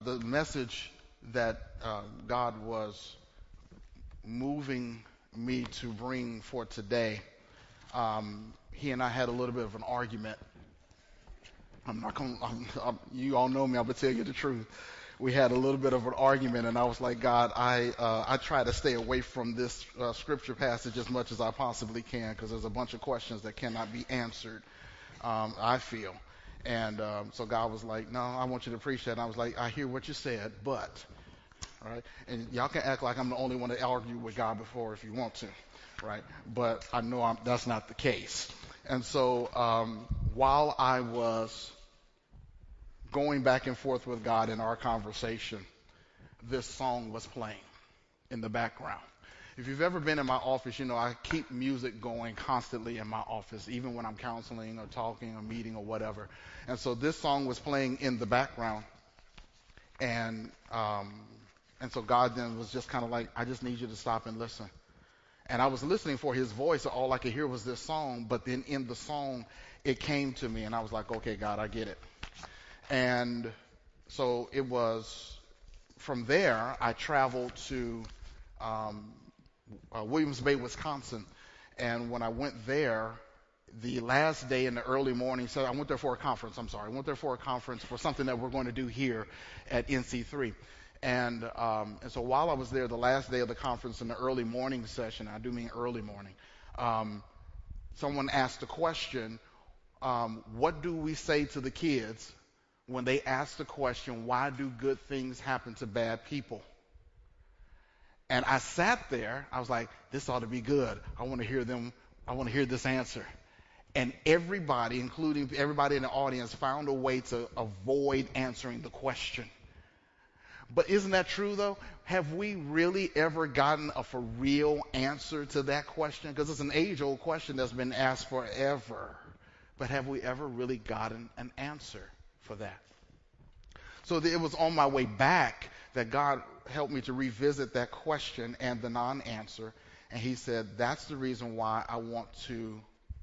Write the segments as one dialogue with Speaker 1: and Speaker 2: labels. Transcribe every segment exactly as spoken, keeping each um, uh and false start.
Speaker 1: the message that uh, God was moving me to bring for today, um, he and I had a little bit of an argument. I'm not going. I'm, I'm, you all know me. I'm gonna tell you the truth. We had a little bit of an argument, and I was like, God, I uh, I try to stay away from this uh, scripture passage as much as I possibly can, because there's a bunch of questions that cannot be answered. Um, I feel, and um, so God was like, no, I want you to preach that. And I was like, I hear what you said, but, right? And y'all can act like I'm the only one to argue with God before if you want to, right? But I know I'm, that's not the case. And so um, while I was going back and forth with God in our conversation, this song was playing in the background. If you've ever been in my office, you know I keep music going constantly in my office, even when I'm counseling or talking or meeting or whatever. And so this song was playing in the background, and um, and so God then was just kind of like, I just need you to stop and listen. And I was listening for his voice, so all I could hear was this song. But then in the song, it came to me, and I was like, okay, God, I get it. And so it was from there, I traveled to um, uh, Williams Bay, Wisconsin. And when I went there, the last day in the early morning, so I went there for a conference, I'm sorry. I went there for a conference for something that we're going to do here at N C three. And, um, and so while I was there, the last day of the conference in the early morning session, I do mean early morning, um, someone asked the question, um, what do we say to the kids when they ask the question, why do good things happen to bad people? And I sat there, I was like, this ought to be good. I want to hear them, I want to hear this answer. And everybody, including everybody in the audience, found a way to avoid answering the question. But isn't that true, though? Have we really ever gotten a for real answer to that question? Because it's an age-old question that's been asked forever. But have we ever really gotten an answer for that? So it was on my way back that God helped me to revisit that question and the non-answer. And he said, that's the reason why I want to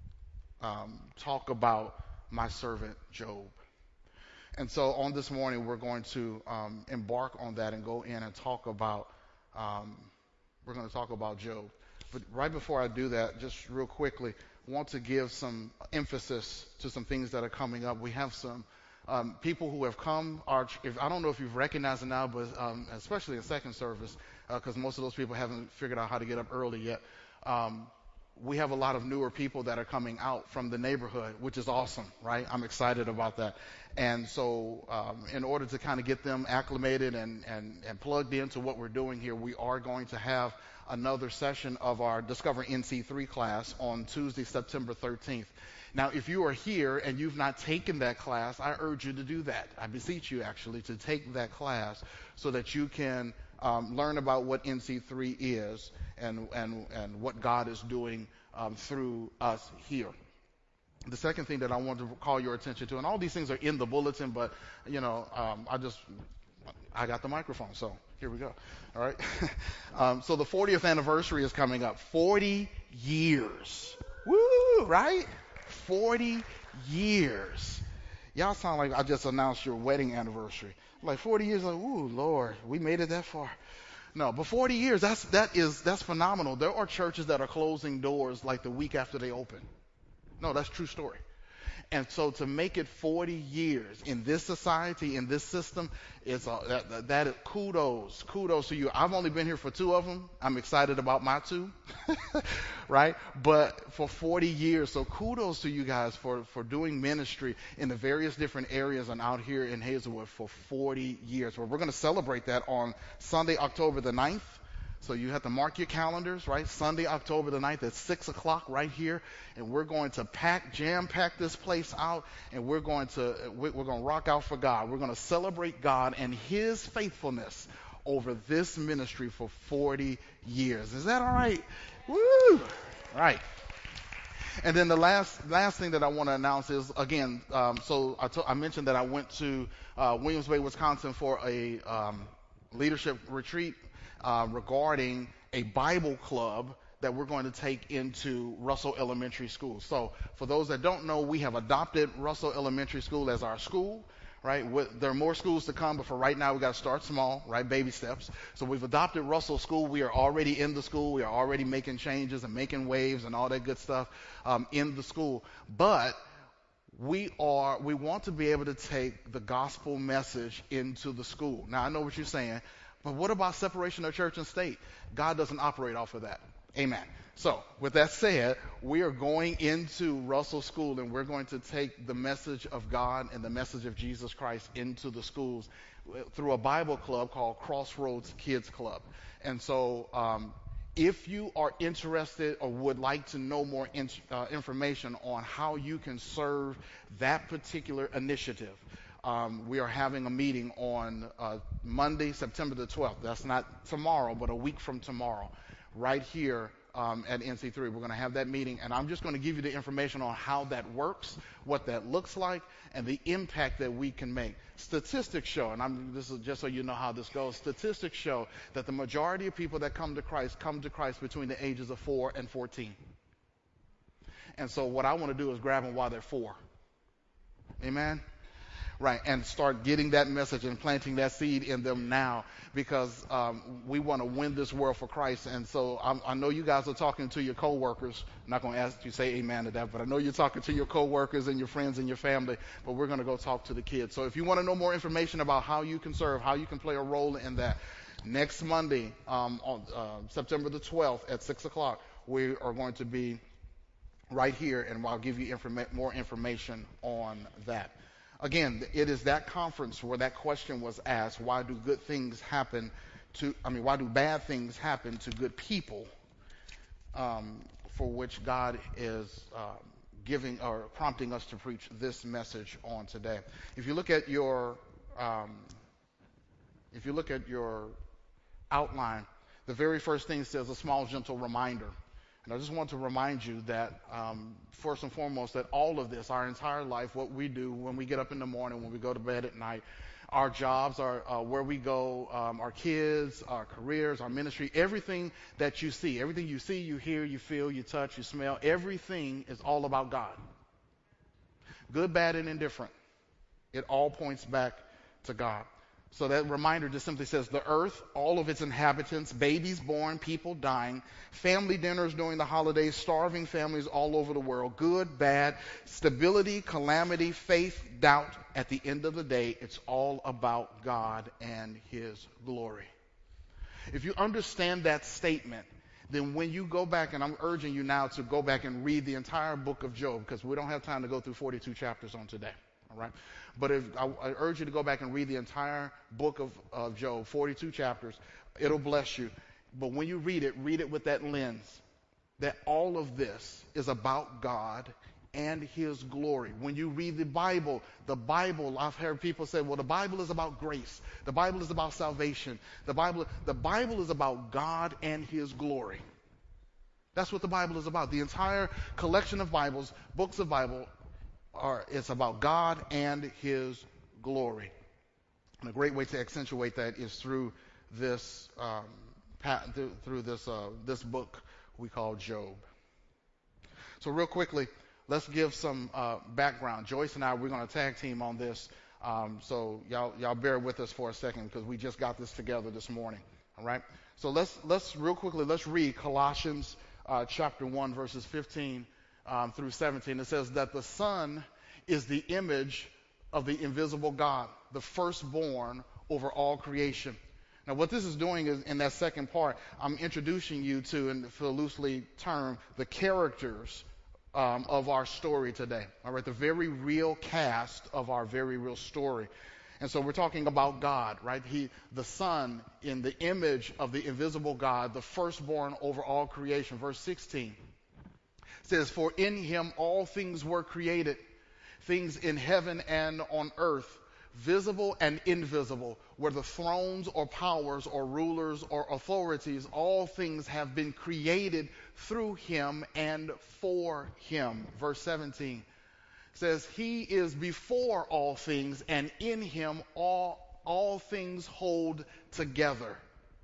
Speaker 1: um, talk about my servant Job. And so on this morning, we're going to um, embark on that and go in and talk about, um, we're going to talk about Job. But right before I do that, just real quickly, I want to give some emphasis to some things that are coming up. We have some um, people who have come. Our, if, I don't know if you've recognized it now, but um, especially in second service, because uh, most of those people haven't figured out how to get up early yet. Um, we have a lot of newer people that are coming out from the neighborhood, which is awesome, right? I'm excited about that. And so um, in order to kind of get them acclimated and, and, and plugged into what we're doing here, we are going to have another session of our Discover N C three class on Tuesday, September thirteenth. Now, if you are here and you've not taken that class, I urge you to do that. I beseech you, actually, to take that class so that you can um, learn about what N C three is and, and, and what God is doing um, through us here. The second thing that I want to call your attention to, and all these things are in the bulletin, but, you know, um, I just, I got the microphone, so here we go. All right. um, so the fortieth anniversary is coming up. forty years. Woo, right? forty years. Y'all sound like I just announced your wedding anniversary. Like forty years, like, ooh, Lord, we made it that far. No, but forty years, that's, that is, that's phenomenal. There are churches that are closing doors like the week after they open. No, that's a true story. And so to make it forty years in this society, in this system, is a, that, that, that is kudos, kudos to you. I've only been here for two of them. I'm excited about my two, right? But for forty years, so kudos to you guys for, for doing ministry in the various different areas and out here in Hazelwood for forty years. Well, we're going to celebrate that on Sunday, October the ninth. So you have to mark your calendars, right? Sunday, October the ninth at six o'clock right here. And we're going to pack, jam-pack this place out, and we're going to we're going to rock out for God. We're going to celebrate God and his faithfulness over this ministry for forty years. Is that all right? Woo! Right. And then the last last thing that I want to announce is, again, um, so I, to, I mentioned that I went to uh, Williams Bay, Wisconsin for a um, leadership retreat Uh, regarding a Bible club that we're going to take into Russell Elementary School. So for those that don't know, we have adopted Russell Elementary School as our school, right? With, there are more schools to come, but for right now, we got to start small, right? Baby steps. So we've adopted Russell School. We are already in the school. We are already making changes and making waves and all that good stuff um, in the school. But we are we want to be able to take the gospel message into the school. Now I know what you're saying, but what about separation of church and state? God doesn't operate off of that. Amen. So with that said, we are going into Russell School, and we're going to take the message of God and the message of Jesus Christ into the schools through a Bible club called Crossroads Kids Club. And so um, if you are interested or would like to know more in, uh, information on how you can serve that particular initiative, um, we are having a meeting on uh, Monday, September the twelfth. That's not tomorrow, but a week from tomorrow, right here um, at N C three. We're going to have that meeting, and I'm just going to give you the information on how that works, what that looks like, and the impact that we can make. Statistics show, and I'm, this is just so you know how this goes, statistics show that the majority of people that come to Christ come to Christ between the ages of four and fourteen. And so what I want to do is grab them while they're four. Amen? Right, and start getting that message and planting that seed in them now, because um, we want to win this world for Christ. And so I'm, I know you guys are talking to your coworkers. I'm not going to ask you to say amen to that, but I know you're talking to your coworkers and your friends and your family, but we're going to go talk to the kids. So if you want to know more information about how you can serve, how you can play a role in that, next Monday, um, on uh, September the twelfth at six o'clock, we are going to be right here, and I'll give you informa- more information on that. Again, it is that conference where that question was asked: why do good things happen to, I mean, why do bad things happen to good people, um, for which God is um, giving or prompting us to preach this message on today. If you look at your, um, if you look at your outline, the very first thing says a small, gentle reminder. And I just want to remind you that, um, first and foremost, that all of this, our entire life, what we do when we get up in the morning, when we go to bed at night, our jobs, our, uh, where we go, um, our kids, our careers, our ministry, everything that you see, everything you see, you hear, you feel, you touch, you smell, everything is all about God. Good, bad, and indifferent. It all points back to God. So that reminder just simply says the earth, all of its inhabitants, babies born, people dying, family dinners during the holidays, starving families all over the world, good, bad, stability, calamity, faith, doubt. At the end of the day, it's all about God and His glory. If you understand that statement, then when you go back, and I'm urging you now to go back and read the entire book of Job, because we don't have time to go through forty-two chapters on today, all right? But if, I, I urge you to go back and read the entire book of, of Job, forty-two chapters. It'll bless you. But when you read it, read it with that lens, that all of this is about God and His glory. When you read the Bible, the Bible, I've heard people say, well, the Bible is about grace. The Bible is about salvation. The Bible, the Bible is about God and His glory. That's what the Bible is about. The entire collection of Bibles, books of Bible, are, it's about God and His glory. And a great way to accentuate that is through this, um, pat, through, through this, uh, this book we call Job. So real quickly, let's give some uh, background. Joyce and I, we're going to tag team on this. Um, so y'all, y'all bear with us for a second, because we just got this together this morning. All right. So let's let's real quickly let's read Colossians uh, chapter one, verses fifteen um, through seventeen. It says that the Son is the image of the invisible God, the firstborn over all creation. Now, what this is doing is, in that second part, I'm introducing you to, and for a loosely term, the characters Um, of our story today. All right, the very real cast of our very real story. And so we're talking about God, right? He, the Son, in the image of the invisible God, the firstborn over all creation. Verse sixteen says, "For in Him all things were created, things in heaven and on earth, visible and invisible, whether thrones or powers or rulers or authorities, all things have been created through Him and for Him." Verse seventeen says, "He is before all things, and in Him all, all things hold together."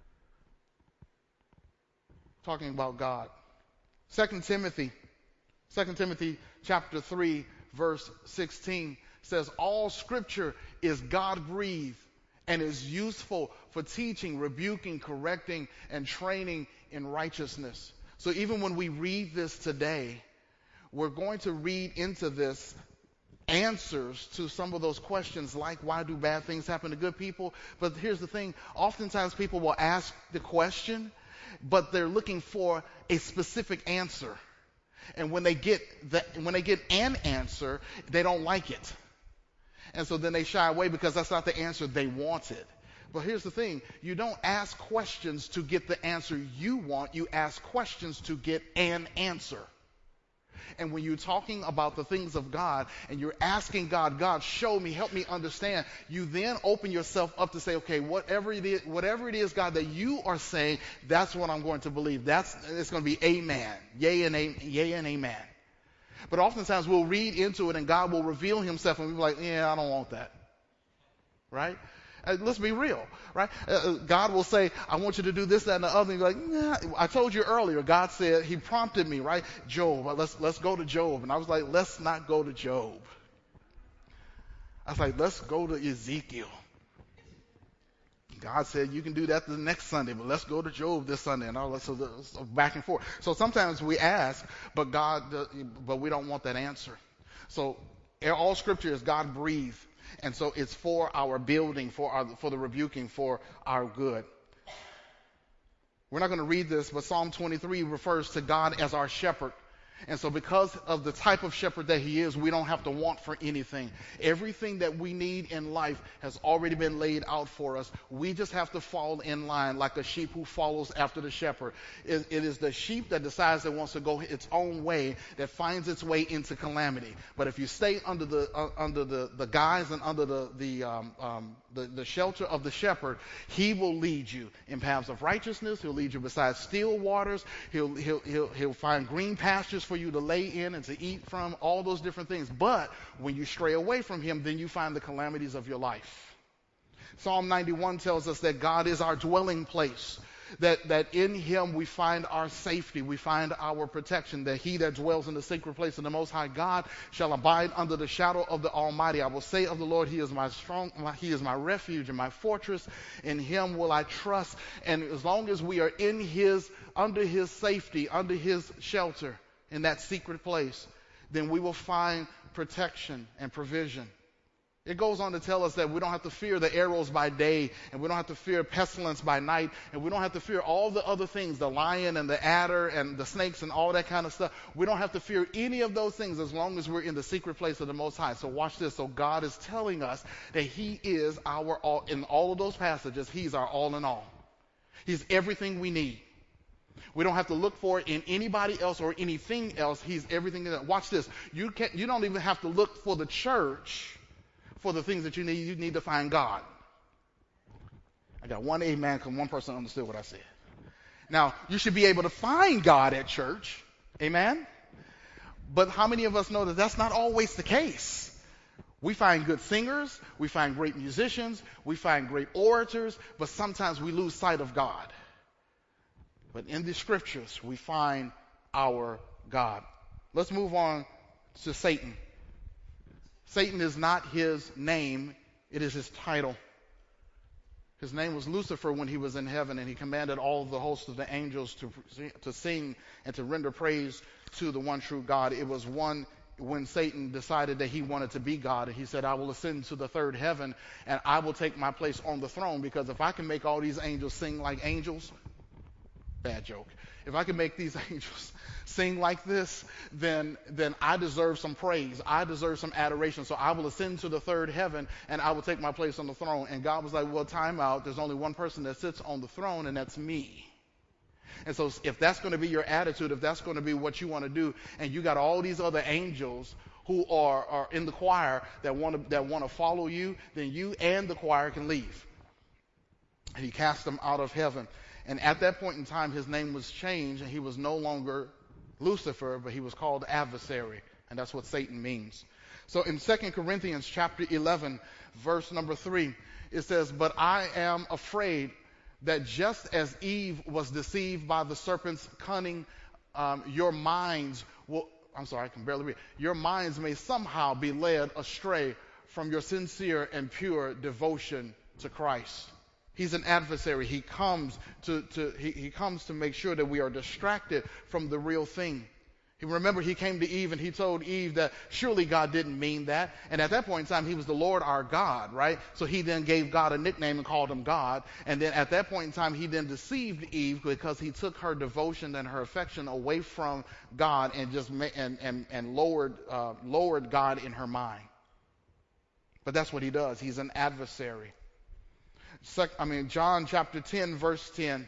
Speaker 1: Talking about God. Second Timothy, Second Timothy chapter three, verse sixteen says, "All Scripture is God-breathed and is useful for teaching, rebuking, correcting, and training in righteousness. So even when we read this today, we're going to read into this answers to some of those questions, like why do bad things happen to good people? But here's the thing, oftentimes people will ask the question, but they're looking for a specific answer. And when they get the, when they get an answer, they don't like it. And so then they shy away because that's not the answer they wanted. But here's the thing, you don't ask questions to get the answer you want, you ask questions to get an answer. And when you're talking about the things of God and you're asking God, God, show me, help me understand, you then open yourself up to say, okay, whatever it is, whatever it is, God, that you are saying, that's what I'm going to believe. That's, it's going to be amen. Yay and, a, yay and amen. But oftentimes we'll read into it and God will reveal himself and we'll be like, yeah, I don't want that. Right? Uh, let's be real, right? Uh, God will say, I want you to do this, that, and the other. And you're like, nah. I told you earlier, God said, he prompted me, right? Job, let's, let's go to Job. And I was like, let's not go to Job. I was like, let's go to Ezekiel. God said, you can do that the next Sunday, but let's go to Job this Sunday. And all that, so, so back and forth. So sometimes we ask, but God, but we don't want that answer. So all scripture is God breathed. And so it's for our building, for our, for the rebuking, for our good. We're not going to read this, but Psalm twenty-three refers to God as our shepherd. And so because of the type of shepherd that he is, we don't have to want for anything. Everything that we need in life has already been laid out for us. We just have to fall in line like a sheep who follows after the shepherd. It, it is the sheep that decides it wants to go its own way that finds its way into calamity. But if you stay under the uh, under the, the guise and under the the, um, um, the the shelter of the shepherd, he will lead you in paths of righteousness. He'll lead you beside still waters. He'll he'll he'll, he'll find green pastures for you to lay in and to eat from, all those different things. But when you stray away from him, then you find the calamities of your life. Psalm ninety-one tells us that God is our dwelling place, that, that in him we find our safety, we find our protection, that he that dwells in the sacred place of the Most High God shall abide under the shadow of the Almighty. I will say of the Lord, he is my strong, my, he is my refuge and my fortress. In him will I trust. And as long as we are in his, under his safety, under his shelter, in that secret place, then we will find protection and provision. It goes on to tell us that we don't have to fear the arrows by day, and we don't have to fear pestilence by night, and we don't have to fear all the other things, the lion and the adder and the snakes and all that kind of stuff. We don't have to fear any of those things as long as we're in the secret place of the Most High. So watch this. So God is telling us that he is our all, in all of those passages, he's our all in all. He's everything we need. We don't have to look for it in anybody else or anything else. He's everything. That, watch this. You can't, you don't even have to look for the church for the things that you need. You need to find God. I got one amen because one person understood what I said. Now, you should be able to find God at church. Amen? But how many of us know that that's not always the case? We find good singers. We find great musicians. We find great orators. But sometimes we lose sight of God. But in the scriptures, we find our God. Let's move on to Satan. Satan is not his name, it is his title. His name was Lucifer when he was in heaven, and he commanded all of the hosts of the angels to, to sing and to render praise to the one true God. It was one when Satan decided that he wanted to be God, and he said, I will ascend to the third heaven, and I will take my place on the throne, because if I can make all these angels sing like angels, bad joke. If I can make these angels sing like this, then then I deserve some praise. I deserve some adoration. So I will ascend to the third heaven and I will take my place on the throne. And God was like, well, time out. There's only one person that sits on the throne, and that's me. And so if that's going to be your attitude, if that's going to be what you want to do, and you got all these other angels who are, are in the choir that want to that want to follow you, then you and the choir can leave. And he cast them out of heaven. And at that point in time, his name was changed, and he was no longer Lucifer, but he was called adversary, and that's what Satan means. So in Second Corinthians chapter eleven, verse number three, it says, but I am afraid that just as Eve was deceived by the serpent's cunning, um, your minds will, I'm sorry, I can barely read, your minds may somehow be led astray from your sincere and pure devotion to Christ. He's an adversary. He comes to, to he, he comes to make sure that we are distracted from the real thing. He, remember, he came to Eve and he told Eve that surely God didn't mean that. And at that point in time, he was the Lord our God, right? So he then gave God a nickname and called him God. And then at that point in time, he then deceived Eve because he took her devotion and her affection away from God and just ma- and, and, and lowered, uh, lowered God in her mind. But that's what he does. He's an adversary. Sec- I mean, John chapter ten, verse ten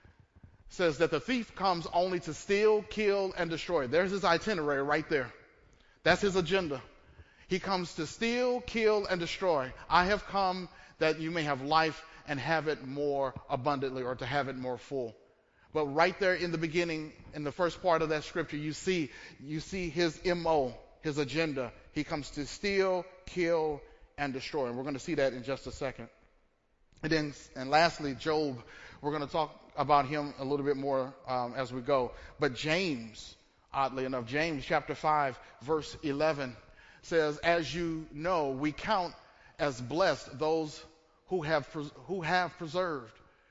Speaker 1: says that the thief comes only to steal, kill, and destroy. There's his itinerary right there. That's his agenda. He comes to steal, kill, and destroy. I have come that you may have life and have it more abundantly, or to have it more full. But right there in the beginning, in the first part of that scripture, you see, you see his M O, his agenda. He comes to steal, kill, and destroy. And we're going to see that in just a second. And then, and lastly, Job. We're going to talk about him a little bit more um, as we go. But James, oddly enough, James chapter five, verse eleven says, as you know, we count as blessed those who have pres- who have persevered.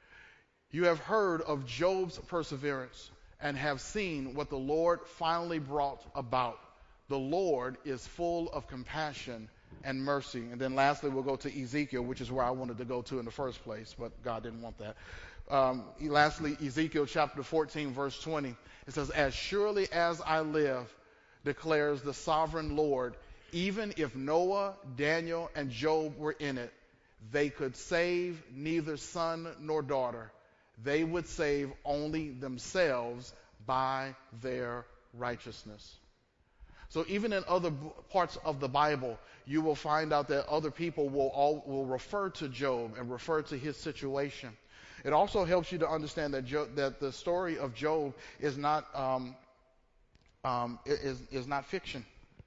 Speaker 1: You have heard of Job's perseverance and have seen what the Lord finally brought about. The Lord is full of compassion and mercy. And then lastly, we'll go to Ezekiel, which is where I wanted to go to in the first place, but God didn't want that. Um, lastly, Ezekiel chapter fourteen, verse twenty. It says, as surely as I live, declares the sovereign Lord, even if Noah, Daniel, and Job were in it, they could save neither son nor daughter. They would save only themselves by their righteousness. So even in other b- parts of the Bible, you will find out that other people will all, will refer to Job and refer to his situation. It also helps you to understand that Job, that the story of Job is not um, um, is is not fiction.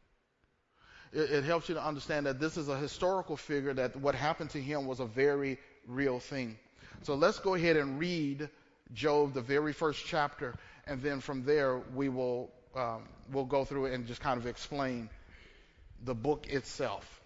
Speaker 1: It, it helps you to understand that this is a historical figure, that what happened to him was a very real thing. So let's go ahead and read Job, the very first chapter, and then from there we will um, we'll go through it and just kind of explain the book itself.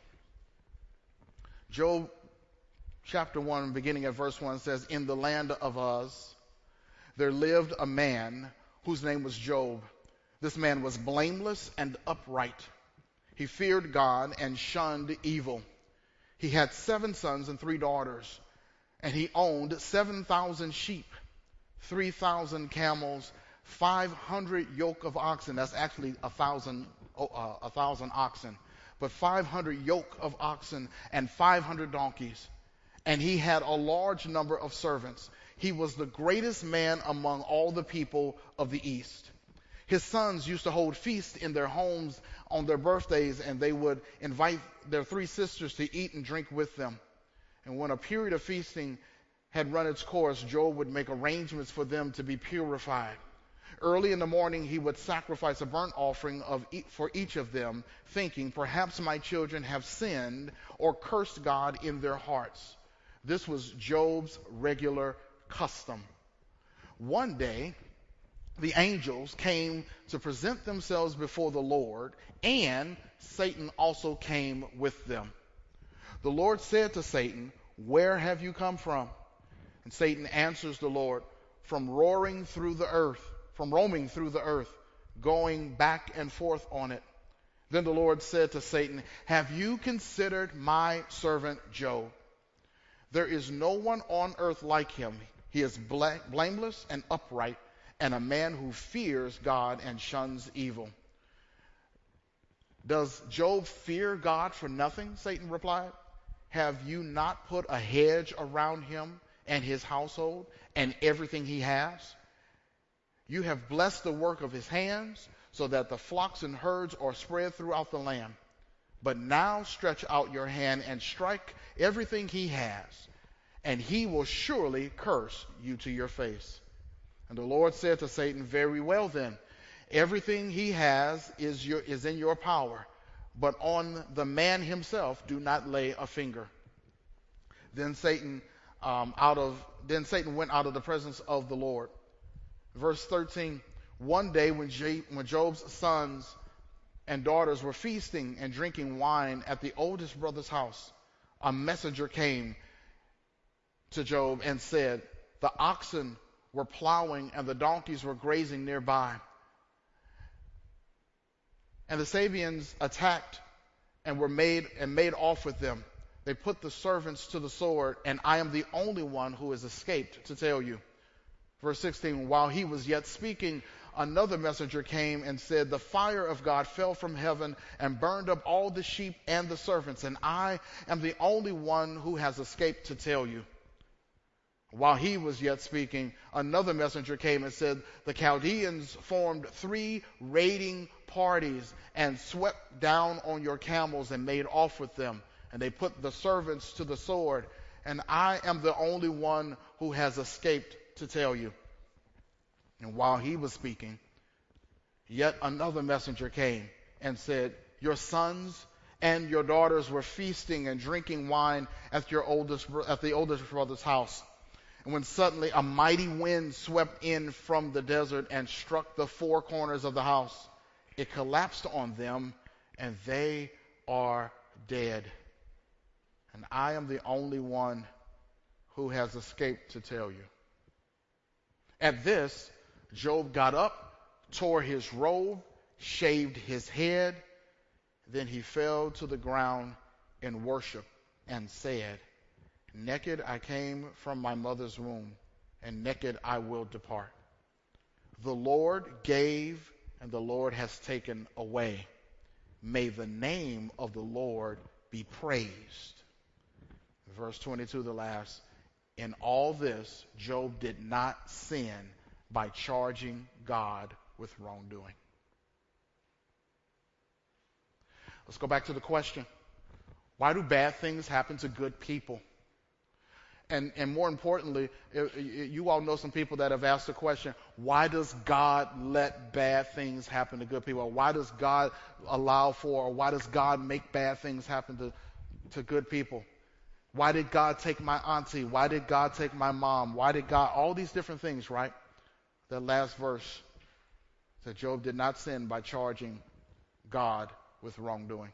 Speaker 1: Job chapter one, beginning at verse one, says, in the land of Uz, there lived a man whose name was Job. This man was blameless and upright. He feared God and shunned evil. He had seven sons and three daughters, and he owned seven thousand sheep, three thousand camels, five hundred yoke of oxen. That's actually a thousand, uh, a thousand oxen, but five hundred yoke of oxen and five hundred donkeys. And he had a large number of servants. He was the greatest man among all the people of the East. His sons used to hold feasts in their homes on their birthdays, and they would invite their three sisters to eat and drink with them. And when a period of feasting had run its course, Job would make arrangements for them to be purified. Early in the morning, he would sacrifice a burnt offering of e- for each of them, thinking, perhaps my children have sinned or cursed God in their hearts. This was Job's regular custom. One day, the angels came to present themselves before the Lord, and Satan also came with them. The Lord said to Satan, where have you come from? And Satan answers the Lord, from roaring through the earth, from roaming through the earth, going back and forth on it. Then the Lord said to Satan, have you considered my servant Job? There is no one on earth like him. He is bla- blameless and upright, and a man who fears God and shuns evil. Does Job fear God for nothing? Satan replied. Have you not put a hedge around him and his household and everything he has? You have blessed the work of his hands, so that the flocks and herds are spread throughout the land. But now stretch out your hand and strike everything he has, and he will surely curse you to your face. And the Lord said to Satan, very well then, everything he has is, your, is in your power, but on the man himself do not lay a finger. Then Satan, um, out of, then Satan went out of the presence of the Lord. Verse thirteen, one day when, J- when Job's sons and daughters were feasting and drinking wine at the oldest brother's house, a messenger came to Job and said, the oxen were plowing and the donkeys were grazing nearby. And the Sabeans attacked and were made and made off with them. They put the servants to the sword, and I am the only one who has escaped to tell you. Verse sixteen, while he was yet speaking, another messenger came and said, the fire of God fell from heaven and burned up all the sheep and the servants, and I am the only one who has escaped to tell you. While he was yet speaking, another messenger came and said, the Chaldeans formed three raiding parties and swept down on your camels and made off with them. And they put the servants to the sword, and I am the only one who has escaped to tell you. And while he was speaking, yet another messenger came and said, your sons and your daughters were feasting and drinking wine at your oldest at the oldest brother's house. And when suddenly a mighty wind swept in from the desert and struck the four corners of the house, it collapsed on them, and they are dead. And I am the only one who has escaped to tell you. At this, Job got up, tore his robe, shaved his head. Then he fell to the ground in worship and said, naked I came from my mother's womb, and naked I will depart. The Lord gave, and the Lord has taken away. May the name of the Lord be praised. Verse twenty-two, the last. In all this, Job did not sin by charging God with wrongdoing. Let's go back to the question. Why do bad things happen to good people? And, and more importantly, you all know some people that have asked the question, why does God let bad things happen to good people? Or why does God allow for, or why does God make bad things happen to, to good people? Why did God take my auntie? Why did God take my mom? Why did God, all these different things, right? That last verse said Job did not sin by charging God with wrongdoing.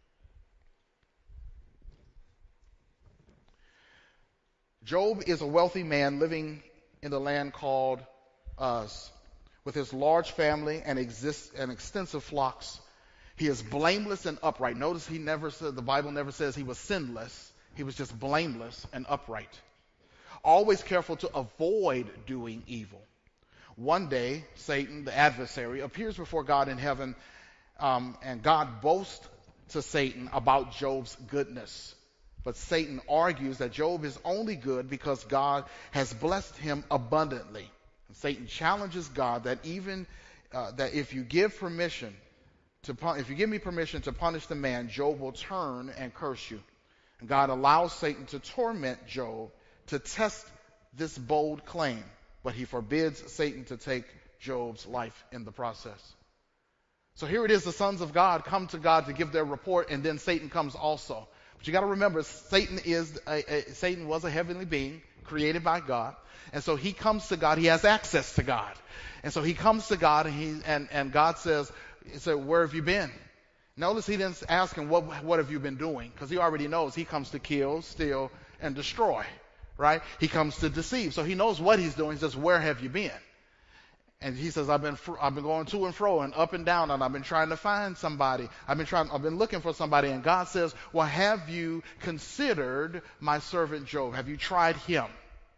Speaker 1: Job is a wealthy man living in the land called Uz, with his large family and, exist, and extensive flocks. He is blameless and upright. Notice he never said, the Bible never says he was sinless. He was just blameless and upright. Always careful to avoid doing evil. One day, Satan, the adversary, appears before God in heaven, um, and God boasts to Satan about Job's goodness. But Satan argues that Job is only good because God has blessed him abundantly. And Satan challenges God that even uh, that if you give permission to pun- if you give me permission to punish the man, Job will turn and curse you. And God allows Satan to torment Job to test this bold claim, but he forbids Satan to take Job's life in the process. So here it is, the sons of God come to God to give their report, and then Satan comes also. But you got to remember, Satan is a, a, Satan was a heavenly being created by God, and so he comes to God. He has access to God, and so he comes to God, and he and, and God says, "So where have you been?" Notice he didn't ask him, "What what have you been doing?" Because he already knows he comes to kill, steal, and destroy. Right? He comes to deceive, so he knows what he's doing. He says, "Where have you been?" And he says, I've been fr- I've been going to and fro and up and down, and I've been trying to find somebody. I've been trying I've been looking for somebody. And God says, well, have you considered my servant Job? Have you tried him?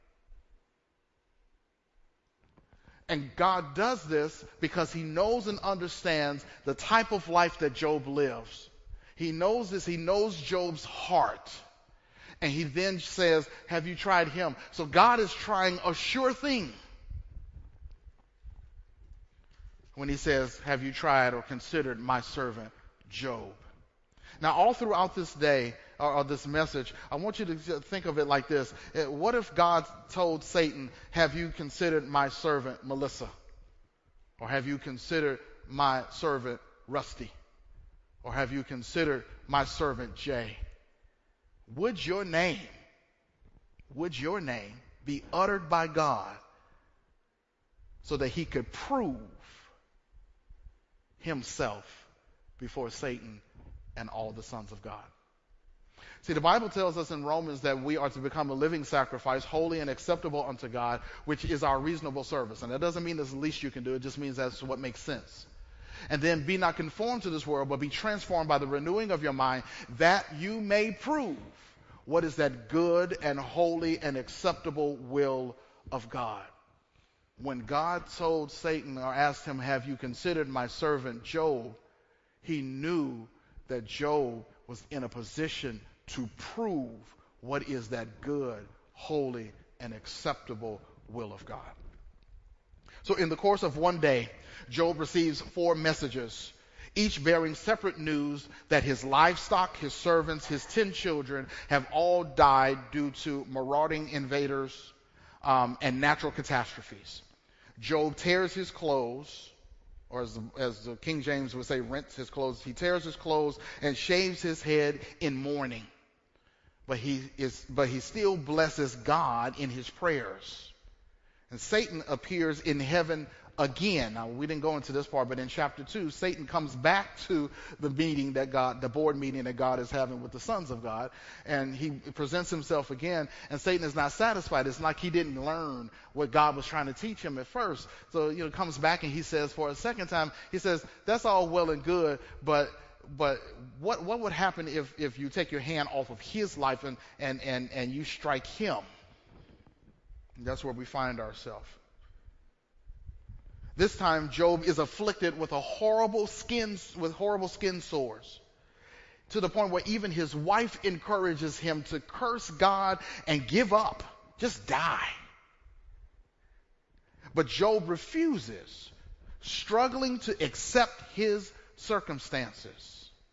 Speaker 1: And God does this because he knows and understands the type of life that Job lives. He knows this. He knows Job's heart. And he then says, have you tried him? So God is trying a sure thing when he says, have you tried or considered my servant Job? Now, all throughout this day, or, or this message, I want you to think of it like this. What if God told Satan, have you considered my servant Melissa? Or have you considered my servant Rusty? Or have you considered my servant Jay? Would your name, would your name be uttered by God so that he could prove himself before Satan and all the sons of God. See, the Bible tells us in Romans that we are to become a living sacrifice, holy and acceptable unto God, which is our reasonable service. And that doesn't mean that's the least you can do. It just means that's what makes sense. And then be not conformed to this world, but be transformed by the renewing of your mind, that you may prove what is that good and holy and acceptable will of God. When God told Satan or asked him, have you considered my servant Job? He knew that Job was in a position to prove what is that good, holy, and acceptable will of God. So in the course of one day, Job receives four messages, each bearing separate news that his livestock, his servants, his ten children have all died due to marauding invaders um, and natural catastrophes. Job tears his clothes, or as, as the King James would say, rents his clothes. He tears his clothes and shaves his head in mourning. But he is, but he still blesses God in his prayers. And Satan appears in heaven again. Now, we didn't go into this part, but in chapter two, Satan comes back to the meeting that God, the board meeting that God is having with the sons of God, and he presents himself again, and Satan is not satisfied. It's like he didn't learn what God was trying to teach him at first. So, you know, comes back and he says for a second time, he says, that's all well and good, but but what what would happen if, if you take your hand off of his life and, and, and, and you strike him? And that's where we find ourselves. This time, Job is afflicted with a horrible skin, with horrible skin sores, to the point where even his wife encourages him to curse God and give up, just die. But Job refuses, struggling to accept his circumstances.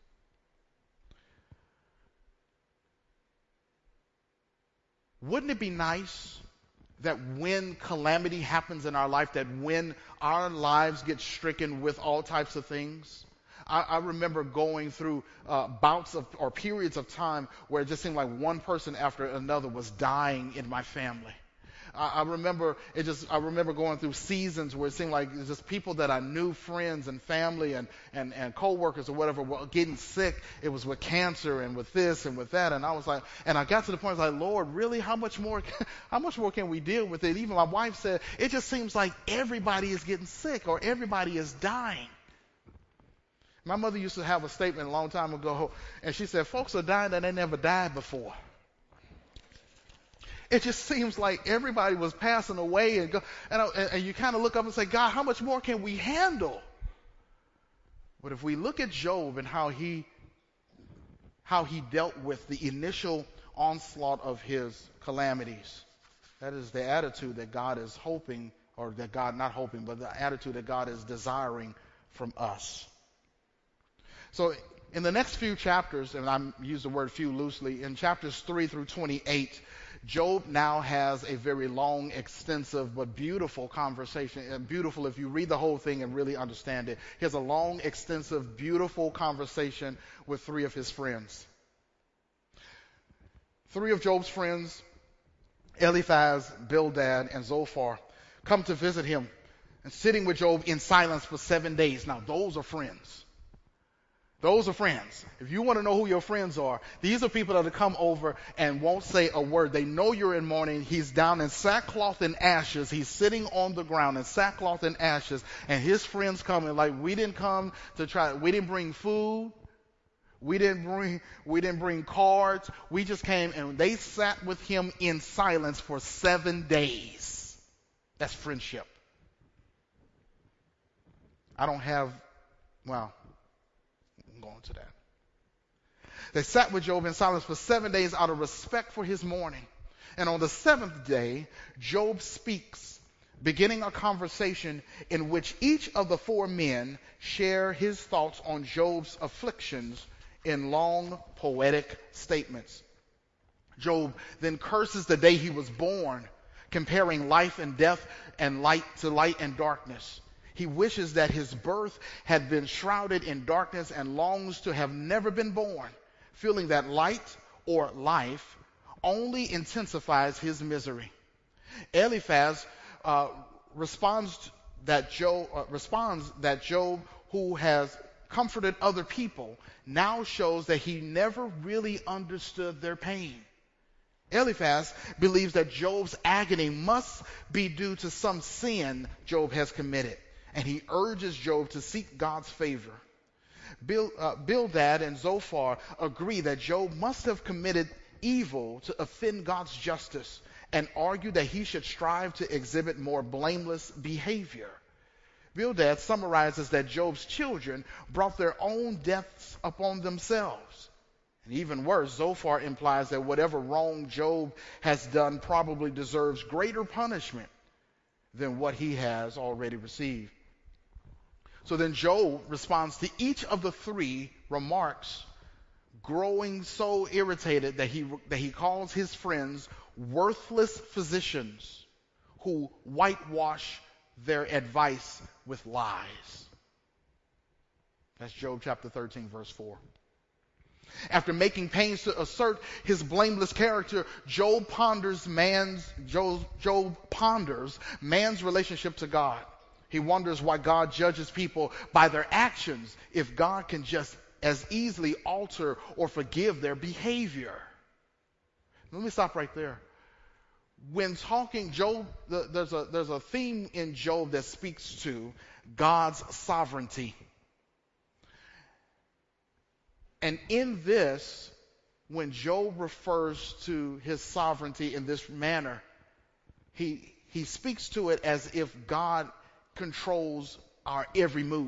Speaker 1: Wouldn't it be nice that when calamity happens in our life, that when our lives get stricken with all types of things? I, I remember going through uh, bouts of or periods of time where it just seemed like one person after another was dying in my family. I, I remember it just. I remember going through seasons where it seemed like it was just people that I knew, friends and family and and and coworkers or whatever, were getting sick. It was with cancer and with this and with that, and I was like, and I got to the point I was like, Lord, really? How much more? How much more can we deal with it? Even my wife said, it just seems like everybody is getting sick or everybody is dying. My mother used to have a statement a long time ago, and she said, folks are dying that they never died before. It just seems like everybody was passing away, and, go, and, and you kind of look up and say, God, how much more can we handle? But if we look at Job and how he how he dealt with the initial onslaught of his calamities, that is the attitude that God is hoping, or that God not hoping, but the attitude that God is desiring from us. So in the next few chapters, and I use the word few loosely, in chapters three through twenty-eight, Job now has a very long, extensive, but beautiful conversation. And beautiful if you read the whole thing and really understand it. He has a long, extensive, beautiful conversation with three of his friends. Three of Job's friends, Eliphaz, Bildad, and Zophar, come to visit him and sitting with Job in silence for seven days. Now, those are friends. Those are friends. If you want to know who your friends are, these are people that will come over and won't say a word. They know you're in mourning. He's down in sackcloth and ashes. He's sitting on the ground in sackcloth and ashes. And his friends come and like, we didn't come to try, we didn't bring food. We didn't bring, we didn't bring cards. We just came and they sat with him in silence for seven days. That's friendship. I don't have, well, going to that. They sat with Job in silence for seven days out of respect for his mourning. And on the seventh day, Job speaks, beginning a conversation in which each of the four men share his thoughts on Job's afflictions in long, poetic statements. Job then curses the day he was born, comparing life and death and light to light and darkness. He wishes that his birth had been shrouded in darkness and longs to have never been born, feeling that light or life only intensifies his misery. Eliphaz uh, responds that Job uh, responds that Job, who has comforted other people now shows that he never really understood their pain. Eliphaz believes that Job's agony must be due to some sin Job has committed, and he urges Job to seek God's favor. Bill, uh, Bildad and Zophar agree that Job must have committed evil to offend God's justice and argue that he should strive to exhibit more blameless behavior. Bildad summarizes that Job's children brought their own deaths upon themselves. And even worse, Zophar implies that whatever wrong Job has done probably deserves greater punishment than what he has already received. So then Job responds to each of the three remarks, growing so irritated that he, that he calls his friends worthless physicians who whitewash their advice with lies. That's Job chapter thirteen, verse four. After making pains to assert his blameless character, Job ponders man's Job, Job ponders man's relationship to God. He wonders why God judges people by their actions if God can just as easily alter or forgive their behavior. Let me stop right there. When talking Job, the, there's a there's a theme in Job that speaks to God's sovereignty. And in this, when Job refers to his sovereignty in this manner, he he speaks to it as if God controls our every move.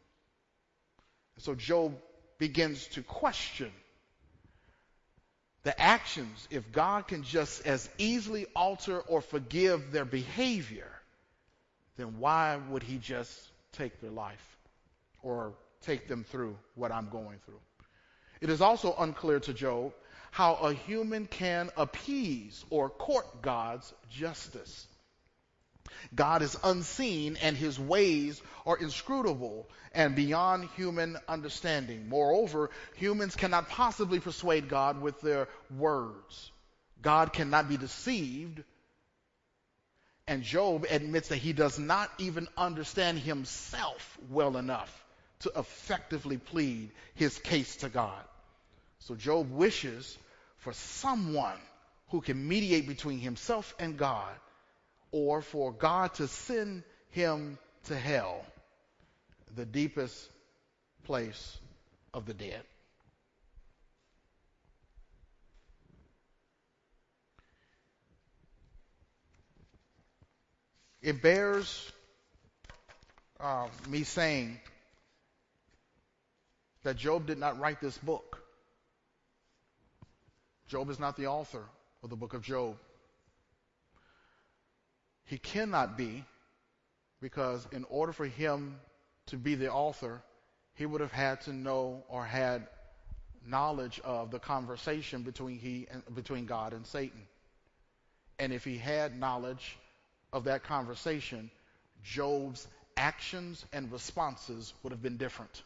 Speaker 1: So Job begins to question the actions. If God can just as easily alter or forgive their behavior, then why would he just take their life or take them through what I'm going through? It is also unclear to Job how a human can appease or court God's justice. God is unseen and his ways are inscrutable and beyond human understanding. Moreover, humans cannot possibly persuade God with their words. God cannot be deceived. And Job admits that he does not even understand himself well enough to effectively plead his case to God. So Job wishes for someone who can mediate between himself and God, or for God to send him to hell, the deepest place of the dead. It bears uh, me saying that Job did not write this book. Job is not the author of the book of Job. He cannot be, because in order for him to be the author, he would have had to know or had knowledge of the conversation between he and between God and Satan. And if he had knowledge of that conversation, Job's actions and responses would have been different.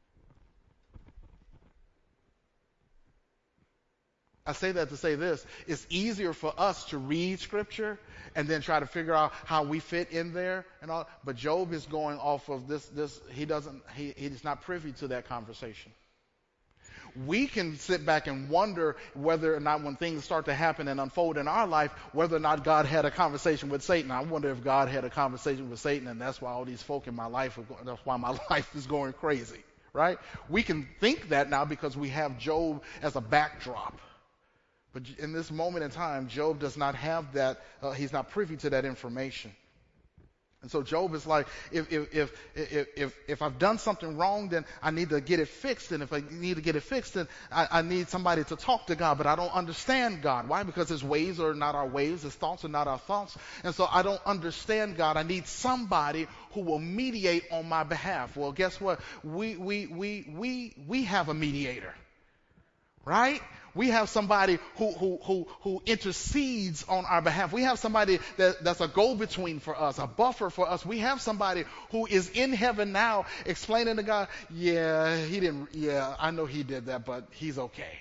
Speaker 1: I say that to say this: it's easier for us to read scripture and then try to figure out how we fit in there and all. But Job is going off of this, this, he doesn't, he, he's not privy to that conversation. We can sit back and wonder whether or not, when things start to happen and unfold in our life, whether or not God had a conversation with Satan. I wonder if God had a conversation with Satan, and that's why all these folk in my life, are going, that's why my life is going crazy, right? We can think that now because we have Job as a backdrop. But in this moment in time, Job does not have that. Uh, he's not privy to that information. And so Job is like, if, if, if, if, if, if I've done something wrong, then I need to get it fixed. And if I need to get it fixed, then I, I need somebody to talk to God. But I don't understand God. Why? Because his ways are not our ways. His thoughts are not our thoughts. And so I don't understand God. I need somebody who will mediate on my behalf. Well, guess what? We, we, we, we, we have a mediator, right? We have somebody who, who, who, who intercedes on our behalf. We have somebody that, that's a go-between for us, a buffer for us. We have somebody who is in heaven now explaining to God, yeah, he didn't, yeah, I know he did that, but he's okay.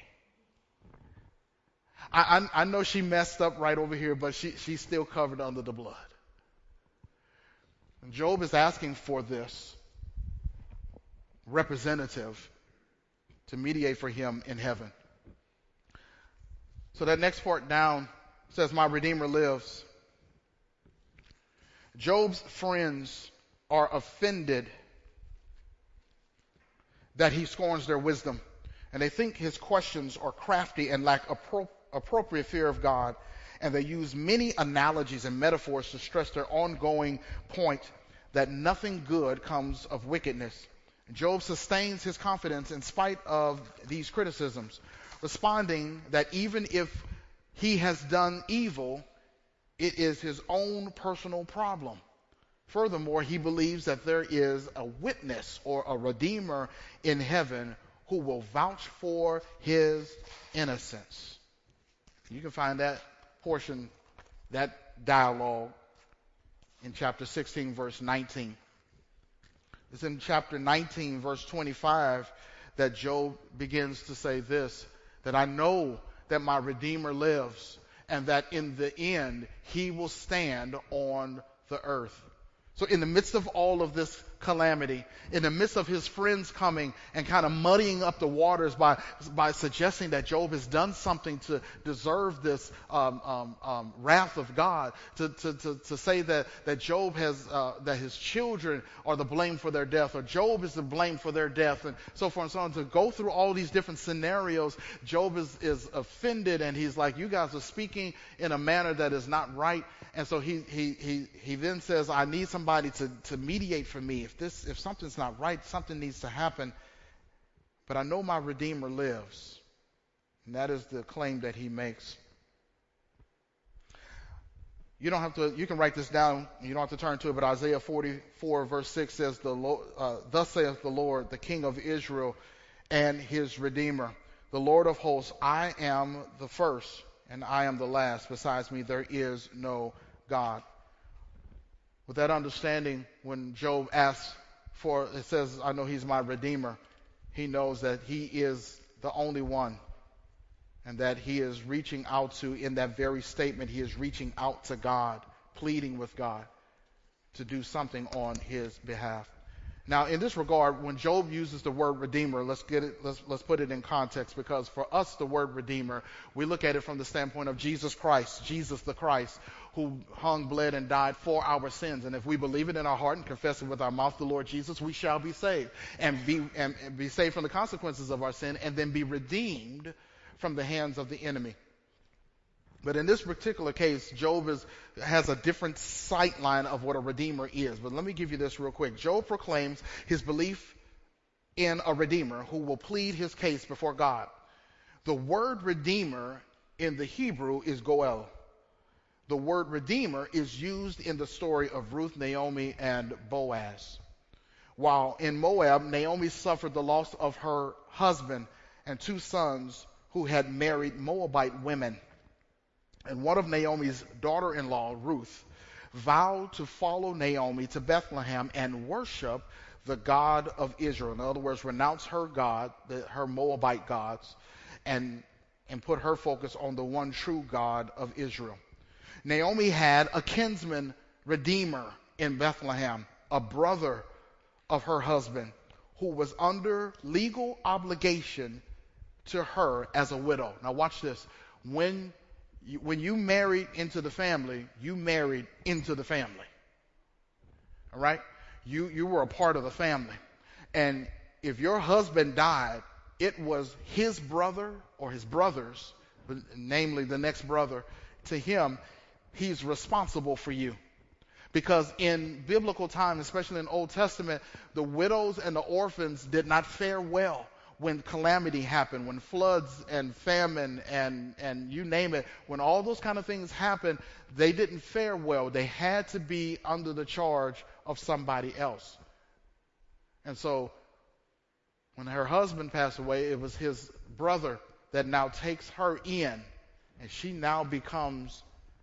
Speaker 1: I, I, I know she messed up right over here, but she, she's still covered under the blood. And Job is asking for this. representative to mediate for him in heaven. So that next part down says, my Redeemer lives. Job's friends are offended that he scorns their wisdom, and they think his questions are crafty and lack appro- appropriate fear of God, and they use many analogies and metaphors to stress their ongoing point that nothing good comes of wickedness. Job sustains his confidence in spite of these criticisms, responding that even if he has done evil, it is his own personal problem. Furthermore, he believes that there is a witness or a redeemer in heaven who will vouch for his innocence. You can find that portion, that dialogue, in chapter sixteen, verse nineteen. It's in chapter nineteen, verse twenty-five, that Job begins to say this, that I know that my Redeemer lives, and that in the end he will stand on the earth. So in the midst of all of this calamity, in the midst of his friends coming and kind of muddying up the waters by by suggesting that Job has done something to deserve this um, um, um, wrath of God, to to to, to say that that Job has uh, that his children are the blame for their death, or Job is the blame for their death, and so forth and so on. To go through all these different scenarios, Job is is offended, and he's like, "You guys are speaking in a manner that is not right." And so he he he he then says, "I need somebody to to mediate for me. If this if something's not right, something needs to happen. But I know my Redeemer lives." And that is the claim that he makes. You don't have to. You can write this down. You don't have to turn to it. But Isaiah forty-four verse six says, "The Lord, uh, thus saith the Lord, the King of Israel, and his Redeemer, the Lord of hosts. I am the first, and I am the last. Besides me, there is no God." With that understanding, when Job asks for, it says, I know he's my Redeemer, he knows that he is the only one, and that he is reaching out to, in that very statement, he is reaching out to God, pleading with God to do something on his behalf. Now, in this regard, when Job uses the word Redeemer, let's get it, let's, let's put it in context, because for us, the word Redeemer, we look at it from the standpoint of Jesus Christ, Jesus the Christ, who hung, bled, and died for our sins. And if we believe it in our heart and confess it with our mouth, the Lord Jesus, we shall be saved, and be and, and be saved from the consequences of our sin, and then be redeemed from the hands of the enemy. But in this particular case, Job is, has a different sight line of what a redeemer is. But let me give you this real quick. Job proclaims his belief in a redeemer who will plead his case before God. The word redeemer in the Hebrew is goel. The word redeemer is used in the story of Ruth, Naomi, and Boaz. While in Moab, Naomi suffered the loss of her husband and two sons who had married Moabite women. And one of Naomi's daughter-in-law, Ruth, vowed to follow Naomi to Bethlehem and worship the God of Israel. In other words, renounce her God, the, her Moabite gods, and, and put her focus on the one true God of Israel. Naomi had a kinsman redeemer in Bethlehem, a brother of her husband, who was under legal obligation to her as a widow. Now watch this. When you, when you married into the family, you married into the family. All right? You, you were a part of the family. And if your husband died, it was his brother or his brothers, namely the next brother to him, he's responsible for you. Because in biblical times, especially in Old Testament, the widows and the orphans did not fare well when calamity happened, when floods and famine and, and you name it, when all those kind of things happened, they didn't fare well. They had to be under the charge of somebody else. And so when her husband passed away, it was his brother that now takes her in, and she now becomes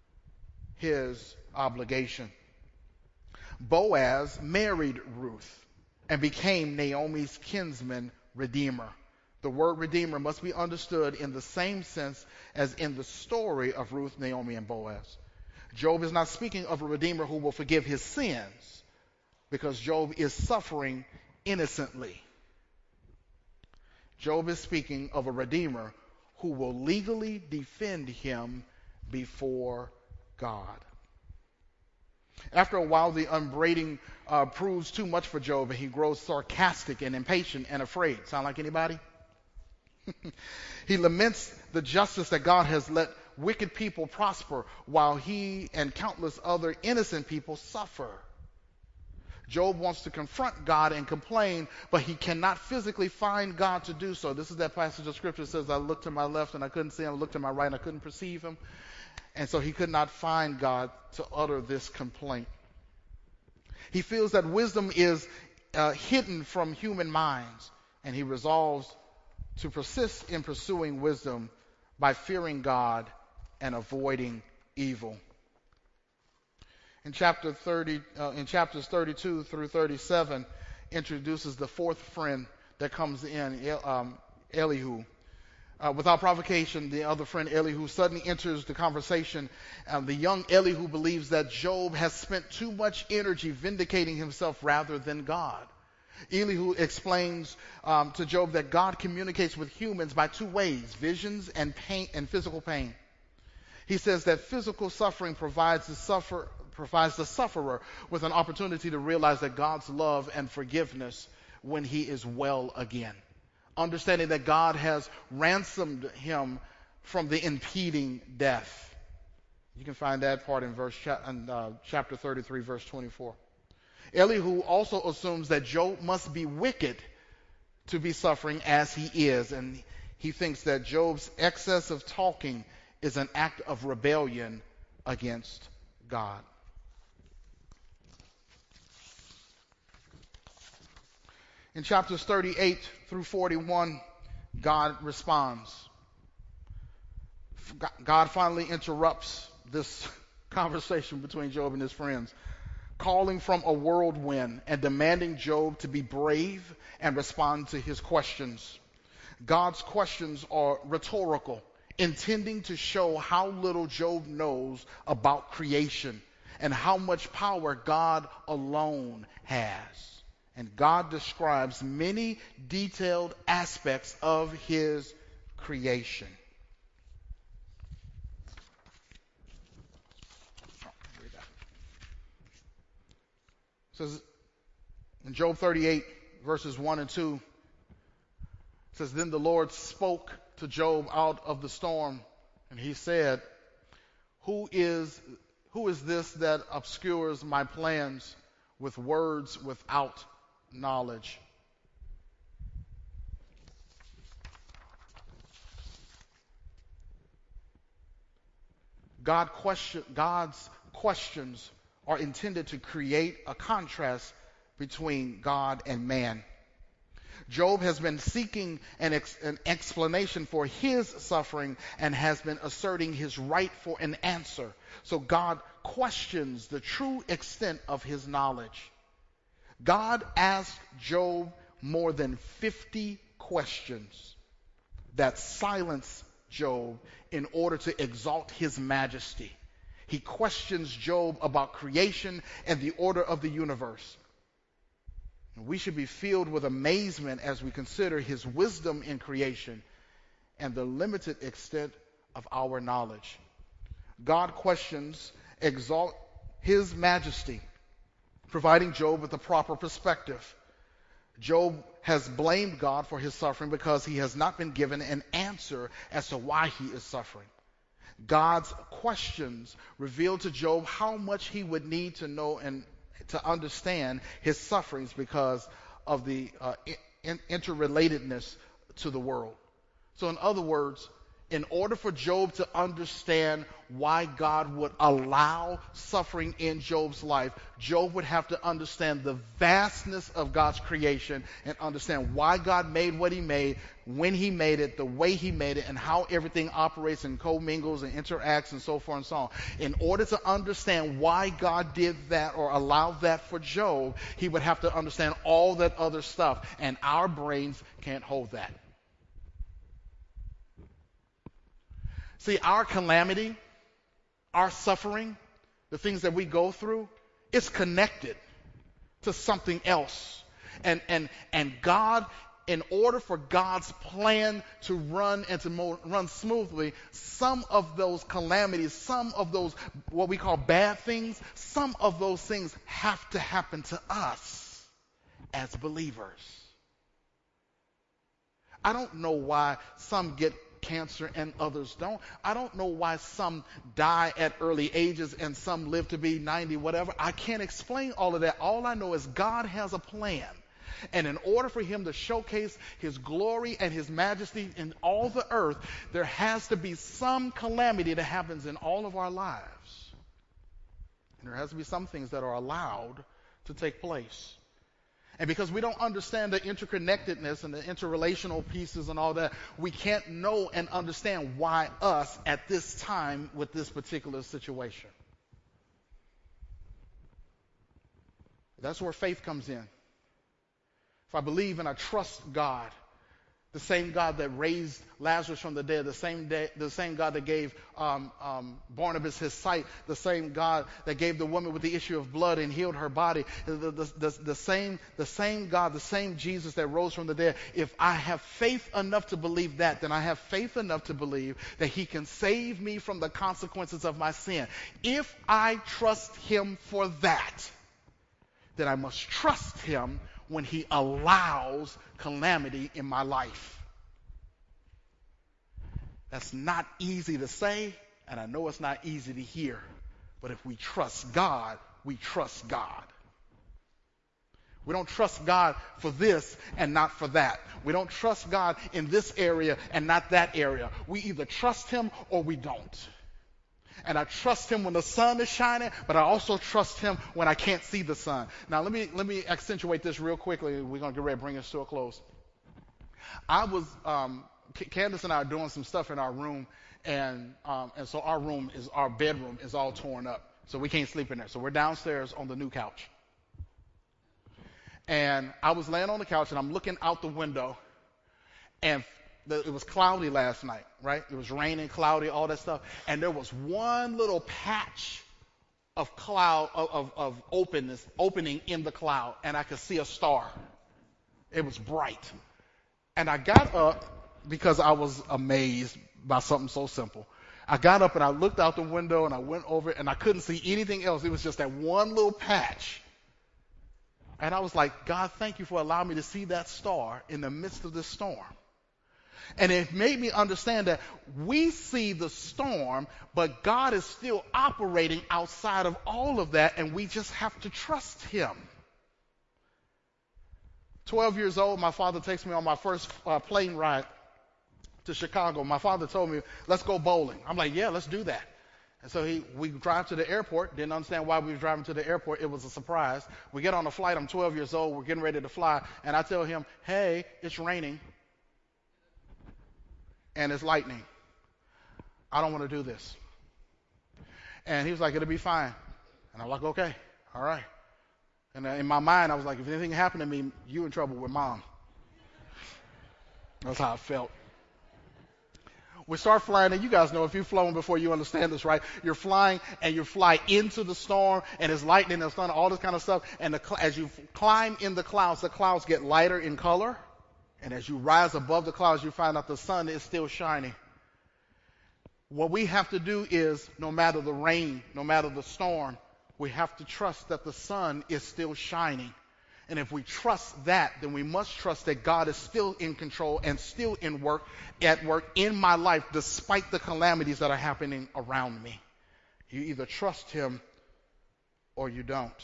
Speaker 1: his obligation. Boaz married Ruth and became Naomi's kinsman redeemer. The word redeemer must be understood in the same sense as in the story of Ruth, Naomi, and Boaz. Job is not speaking of a redeemer who will forgive his sins, because Job is suffering innocently. Job is speaking of a redeemer who will legally defend him before God. After a while, the upbraiding uh, proves too much for Job, and he grows sarcastic and impatient and afraid. Sound like anybody? He laments the justice that God has let wicked people prosper while he and countless other innocent people suffer. Job wants to confront God and complain, but he cannot physically find God to do so. This is that passage of scripture that says, I looked to my left and I couldn't see him, I looked to my right and I couldn't perceive him. And so he could not find God to utter this complaint. He feels that wisdom is uh, hidden from human minds, and he resolves to persist in pursuing wisdom by fearing God and avoiding evil. In chapter thirty, uh, in chapters thirty-two through thirty-seven, introduces the fourth friend that comes in, um, Elihu. Uh, without provocation, the other friend Elihu suddenly enters the conversation. Um, the young Elihu believes that Job has spent too much energy vindicating himself rather than God. Elihu explains um, to Job that God communicates with humans by two ways: visions and pain and physical pain. He says that physical suffering provides the suffer provides the sufferer with an opportunity to realize that God's love and forgiveness when he is well again, understanding that God has ransomed him from the impeding death. You can find that part in verse in, uh, chapter thirty-three, verse twenty-four. Elihu also assumes that Job must be wicked to be suffering as he is, and he thinks that Job's excess of talking is an act of rebellion against God. In chapters thirty-eight through forty-one, God responds. God finally interrupts this conversation between Job and his friends, calling from a whirlwind and demanding Job to be brave and respond to his questions. God's questions are rhetorical, intending to show how little Job knows about creation and how much power God alone has. And God describes many detailed aspects of his creation. It says in Job thirty-eight, verses one and two, it says, Then the Lord spoke to Job out of the storm, and he said, Who is, who is this that obscures my plans with words without knowledge? God question, God's questions are intended to create a contrast between God and man. Job has been seeking an, ex, an explanation for his suffering and has been asserting his right for an answer. So God questions the true extent of his knowledge. God asked Job more than fifty questions that silence Job in order to exalt his majesty. He questions Job about creation and the order of the universe. We should be filled with amazement as we consider his wisdom in creation and the limited extent of our knowledge. God questions exalt his majesty, providing Job with a proper perspective. Job has blamed God for his suffering because he has not been given an answer as to why he is suffering. God's questions reveal to Job how much he would need to know and to understand his sufferings because of the uh, in- interrelatedness to the world. So in other words, in order for Job to understand why God would allow suffering in Job's life, Job would have to understand the vastness of God's creation and understand why God made what he made, when he made it, the way he made it, and how everything operates and commingles and interacts and so forth and so on. In order to understand why God did that or allowed that for Job, he would have to understand all that other stuff, and our brains can't hold that. See, our calamity, our suffering, the things that we go through, it's connected to something else. And, and, and God in order for God's plan to run and to mo- run smoothly, some of those calamities, some of those what we call bad things, some of those things have to happen to us as believers. I don't know why some get cancer and others don't. I don't know why some die at early ages and some live to be ninety, whatever. I can't explain all of that. All I know is God has a plan. And in order for him to showcase his glory and his majesty in all the earth, there has to be some calamity that happens in all of our lives. And there has to be some things that are allowed to take place. And because we don't understand the interconnectedness and the interrelational pieces and all that, we can't know and understand why us at this time with this particular situation. That's where faith comes in. If I believe and I trust God, the same God that raised Lazarus from the dead, the same day, the same God that gave um, um, Barnabas his sight, the same God that gave the woman with the issue of blood and healed her body, the, the, the, the same, the same God, the same Jesus that rose from the dead. If I have faith enough to believe that, then I have faith enough to believe that he can save me from the consequences of my sin. If I trust him for that, then I must trust him when he allows calamity in my life. That's not easy to say, and I know it's not easy to hear. But if we trust God, we trust God. We don't trust God for this and not for that. We don't trust God in this area and not that area. We either trust him or we don't. And I trust him when the sun is shining, but I also trust him when I can't see the sun. Now, let me let me accentuate this real quickly. We're going to get ready to bring this to a close. I was, um, Candace and I are doing some stuff in our room, and um, and so our room is, our bedroom is all torn up. So we can't sleep in there. So we're downstairs on the new couch. And I was laying on the couch, and I'm looking out the window, and The, it was cloudy last night, right? It was raining, cloudy, all that stuff. And there was one little patch of cloud, of, of, of openness, opening in the cloud, and I could see a star. It was bright. And I got up because I was amazed by something so simple. I got up and I looked out the window and I went over it and I couldn't see anything else. It was just that one little patch. And I was like, God, thank you for allowing me to see that star in the midst of this storm. And it made me understand that we see the storm, but God is still operating outside of all of that, and we just have to trust him. twelve years old, my father takes me on my first uh, plane ride to Chicago. My father told me, let's go bowling. I'm like, yeah, let's do that. And so he, we drive to the airport. Didn't understand why we were driving to the airport. It was a surprise. We get on a flight. I'm twelve years old. We're getting ready to fly. And I tell him, hey, it's raining. And it's lightning. I don't want to do this. And he was like, it'll be fine. And I'm like, okay, all right. And in my mind, I was like, if anything happened to me, you in trouble with mom. That's how I felt. We start flying, and you guys know if you've flown before, you understand this, right? You're flying, and you fly into the storm, and it's lightning and thunder, all this kind of stuff. And the, as you climb in the clouds, the clouds get lighter in color. And as you rise above the clouds, you find out the sun is still shining. What we have to do is, no matter the rain, no matter the storm, we have to trust that the sun is still shining. And if we trust that, then we must trust that God is still in control and still in work, at work in my life, despite the calamities that are happening around me. You either trust him or you don't.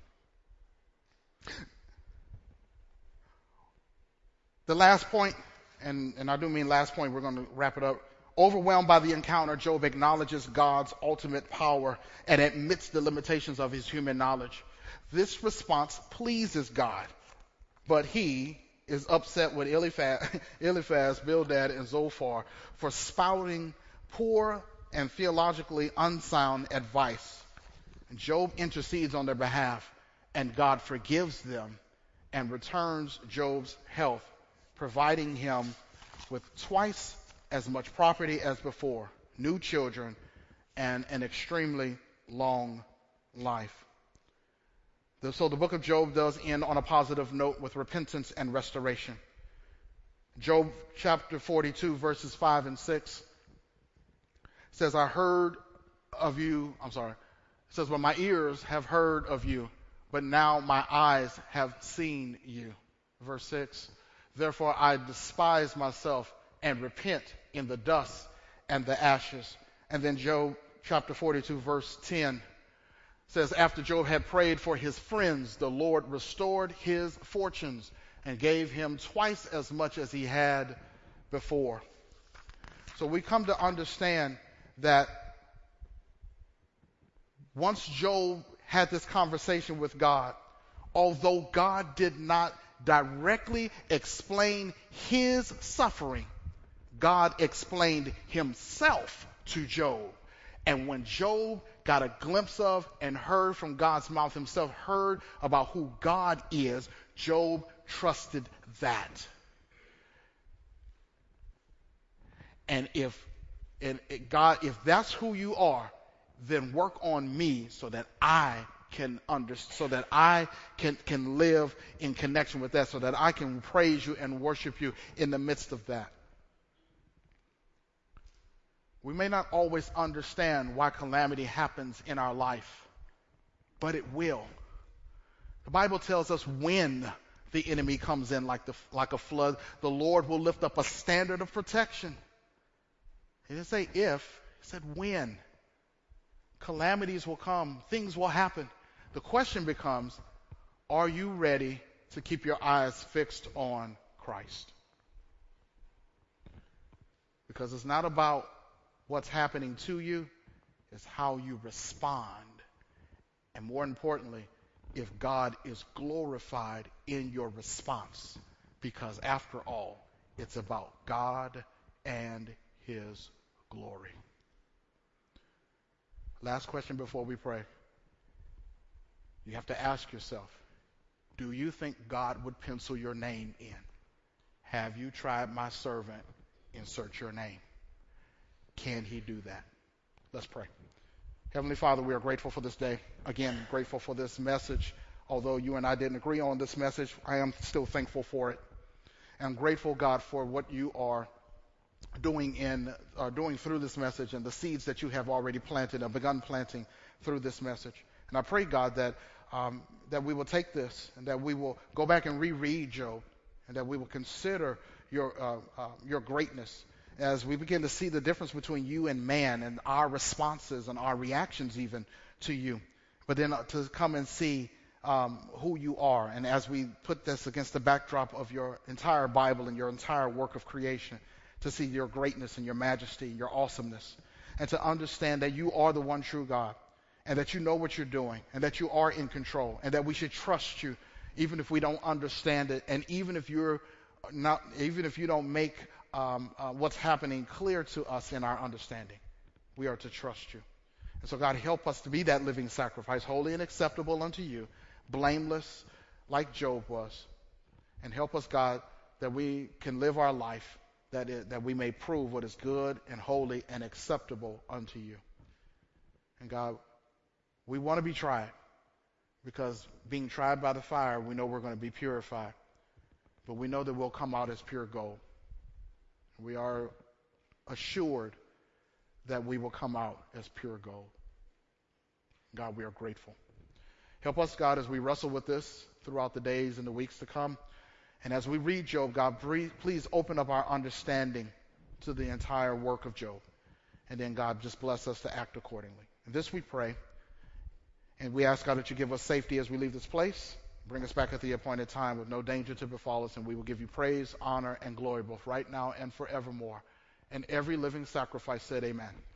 Speaker 1: The last point, and, and I do mean last point, we're going to wrap it up. Overwhelmed by the encounter, Job acknowledges God's ultimate power and admits the limitations of his human knowledge. This response pleases God, but he is upset with Eliphaz, Eliphaz, Bildad, and Zophar for spouting poor and theologically unsound advice. Job intercedes on their behalf, and God forgives them and returns Job's health, providing him with twice as much property as before, new children, and an extremely long life. So the book of Job does end on a positive note with repentance and restoration. Job chapter forty-two, verses five and six says, I heard of you, I'm sorry, it says, well, my ears have heard of you, but now my eyes have seen you. Verse six, therefore I despise myself and repent in the dust and the ashes. And then Job chapter forty-two, verse ten says, after Job had prayed for his friends, the Lord restored his fortunes and gave him twice as much as he had before. So we come to understand that once Job had this conversation with God, although God did not directly explain his suffering, God explained himself to Job. And when Job got a glimpse of and heard from God's mouth himself, heard about who God is, Job trusted that. And if and it, God, if that's who you are, then work on me so that I can under, so that I can can live in connection with that, so that I can praise you and worship you in the midst of that. We may not always understand why calamity happens in our life, but it will. The Bible tells us when the enemy comes in like the like a flood, the Lord will lift up a standard of protection. He didn't say if, he said when. Calamities will come, things will happen. The question becomes, are you ready to keep your eyes fixed on Christ? Because it's not about what's happening to you, it's how you respond. And more importantly, if God is glorified in your response. Because after all, it's about God and his glory. Last question before we pray. You have to ask yourself, do you think God would pencil your name in? Have you tried my servant? Insert your name. Can he do that? Let's pray. Heavenly Father, we are grateful for this day. Again, grateful for this message. Although you and I didn't agree on this message, I am still thankful for it. I'm grateful, God, for what you are doing in uh, doing through this message and the seeds that you have already planted and begun planting through this message. And I pray, God, that um, that we will take this and that we will go back and reread Job, and that we will consider your uh, uh, your greatness as we begin to see the difference between you and man and our responses and our reactions even to you. But then uh, to come and see um, who you are, and as we put this against the backdrop of your entire Bible and your entire work of creation, to see your greatness and your majesty, your awesomeness, and to understand that you are the one true God, and that you know what you're doing, and that you are in control, and that we should trust you even if we don't understand it, and even if you're not, even if you don't make um, uh, what's happening clear to us in our understanding, we are to trust you. And so, God, help us to be that living sacrifice, holy and acceptable unto you, blameless like Job was, and help us, God, that we can live our life that is, that we may prove what is good and holy and acceptable unto you. And God, we want to be tried, because being tried by the fire, we know we're going to be purified. But we know that we'll come out as pure gold. We are assured that we will come out as pure gold. God, we are grateful. Help us, God, as we wrestle with this throughout the days and the weeks to come. And as we read Job, God, please open up our understanding to the entire work of Job. And then, God, just bless us to act accordingly. And this we pray. And we ask, God, that you give us safety as we leave this place. Bring us back at the appointed time with no danger to befall us. And we will give you praise, honor, and glory both right now and forevermore. And every living sacrifice said amen.